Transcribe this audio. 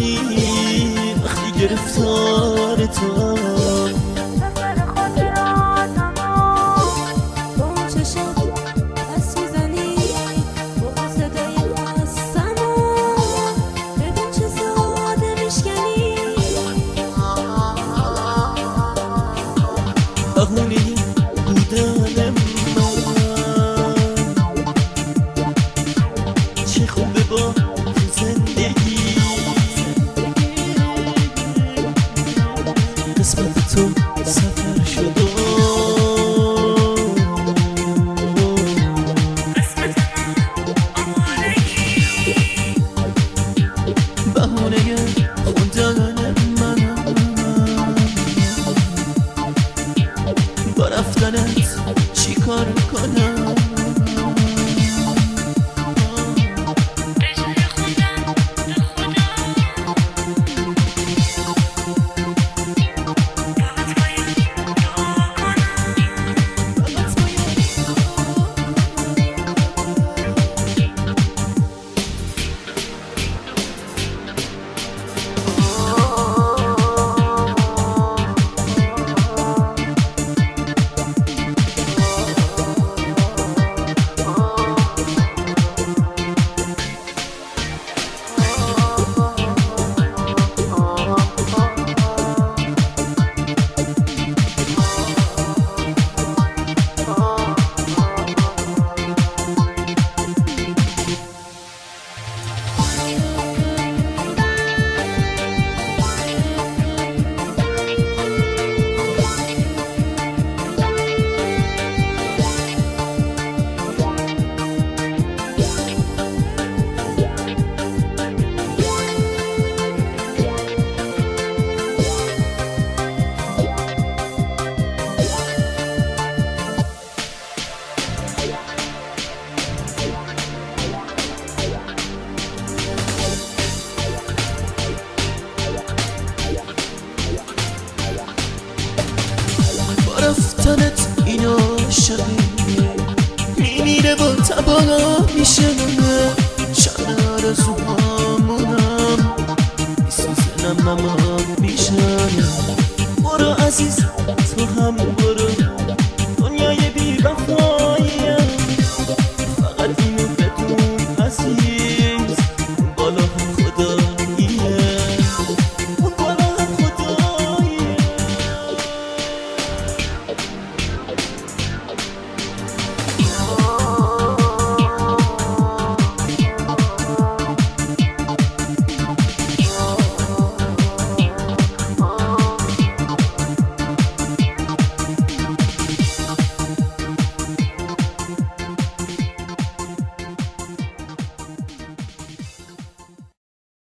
میکنی وقتی گرفتار تو. سفر خاطراتمو با اون چشات دست میزنی، با اون صدای خستمو ببین چه ساده میشکنی. بهونه بودن من چه خوبه با زندگی، قسمت تو سفر شد و بهونه خوندن من با رفتنت چی کار کنم. رفتنت این عاشقی میمیره با تباها میشه چند آرزوهامونم میسوزنم اما